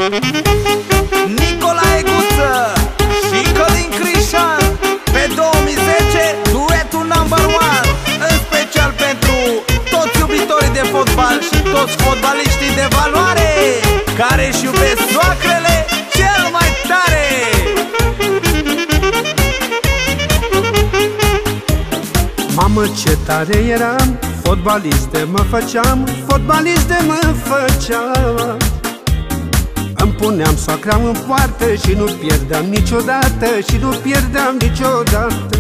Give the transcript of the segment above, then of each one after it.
Nicolae Guță și Călin Crișan pe 2010, duetul number one. În special pentru toți iubitorii de fotbal și toți fotbaliștii de valoare care își iubesc soacrele cel mai tare. Mamă, ce tare eram, fotbalist de mă făceam, fotbalist de mă făceam. Îmi puneam soacra în poartă și nu pierdeam niciodată, și nu pierdeam niciodată.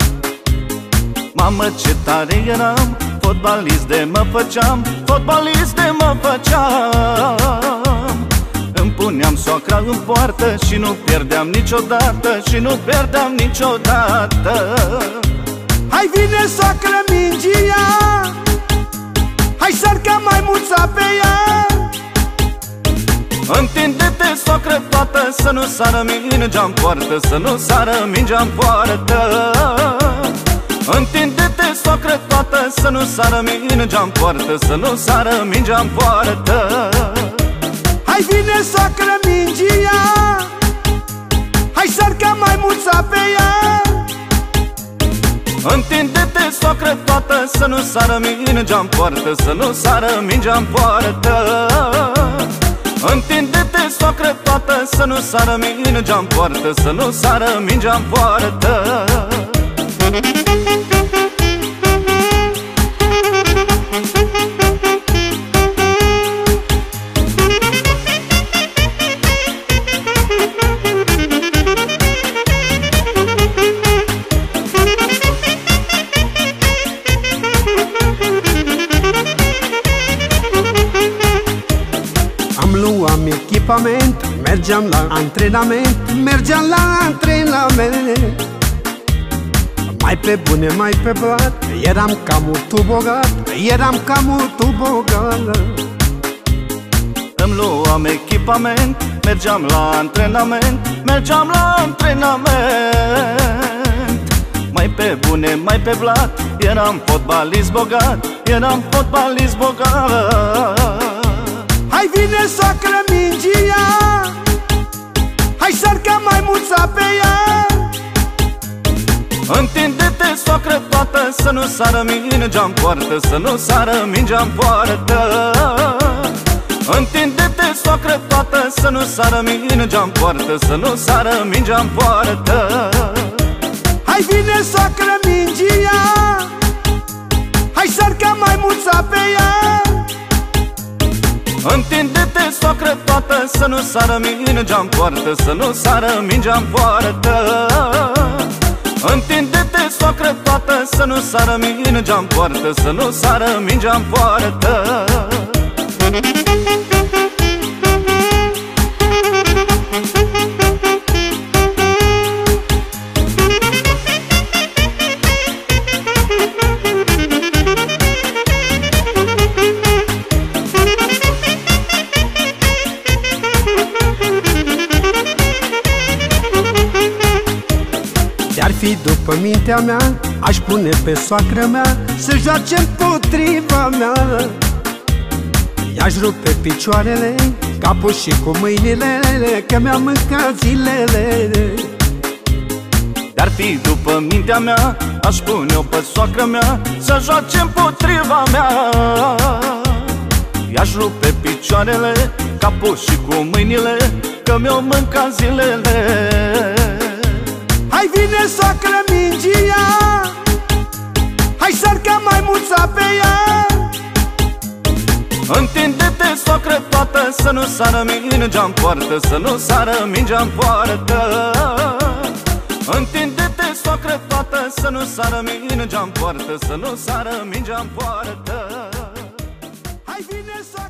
Mamă, ce tare eram, fotbalist de mă făceam, fotbalist de mă făceam. Îmi puneam soacra în poartă și nu pierdeam niciodată, și nu pierdeam niciodată. Hai vine soacră mingia, hai sărca mai mulța pe ea. Întinde-te, soacră toată, să nu sară mingea-n poartă, să nu sară mingea-n poartă. Întinde-te, soacră toată, să nu sară mingea-n poartă, să nu sară mingea-n poartă. Hai vine soacră mingia, hai sărca mai mulța pe ea. Întinde-te, soacră toată, să nu sară mingea-n poartă, să nu sară mingea-n poartă. Întinde-te, soacră toată, să nu sară mingea-n poartă, să nu sară mingea-n poartă. Luam echipament, mergeam la antrenament, mergeam la antrenament. Mai pe bune, mai pe blat, eram cam un tubogat, eram cam un tubogat. Îmi luam echipament, mergeam la antrenament, mergeam la antrenament. Mai pe bune, mai pe blat, eram fotbalist bogat, eram fotbalist bogat. Hai vine soacră mingia, hai sărca mai mulța pe ea. Întinde-te, soacră toată, să nu sară mingea-n poartă, să nu sară mingea-n poartă. Întinde-te, soacră toată, să nu sară mingea-n poartă, să nu sară mingea-n poartă. Hai vine soacră mingia, hai sărca mai mulța pe ea. Întinde-te, soacră toată, să nu sară mingea-n poartă, să nu sară mingea-n poartă. Întinde-te, soacră toată, să nu sară mingea-n poartă, să nu sară mingea-n poartă. De-ar fi după mintea mea, aș pune pe soacră mea să joace împotriva mea. I-aș rupe picioarele, capul și cu mâinile, că mi-a mâncat zilele. De-ar fi după mintea mea, aș pune-o pe soacră mea să joace împotriva mea. I-aș rupe picioarele, capul și cu mâinile, că mi-o mâncat zilele. Hai vine soacră mingia, hai sărca mai mulța pe ea. Întinde-te, soacră toată, să nu sară mingea-n poartă, să nu sară mingea-n poartă. Întinde-te, soacră toată, să nu sară mingea-n poartă, să nu sară mingea-n poartă. Hai vine soacră